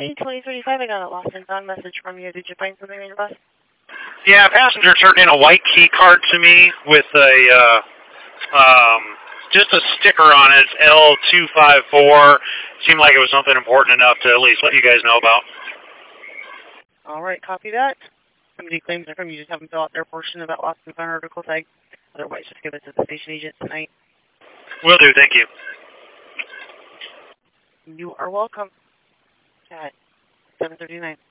Hey, 2035, I got a lost and found message from you. Did you find something on your bus? Yeah, a passenger turned in a white key card to me with a just a sticker on it, L254. Seemed like it was something important enough to at least let you guys know about. All right, copy that. Somebody claims they're from you. Just have them fill out their portion of that lost and found article tag. Otherwise, just give it to the station agent tonight. Will do, thank you. You are welcome. At 7:39.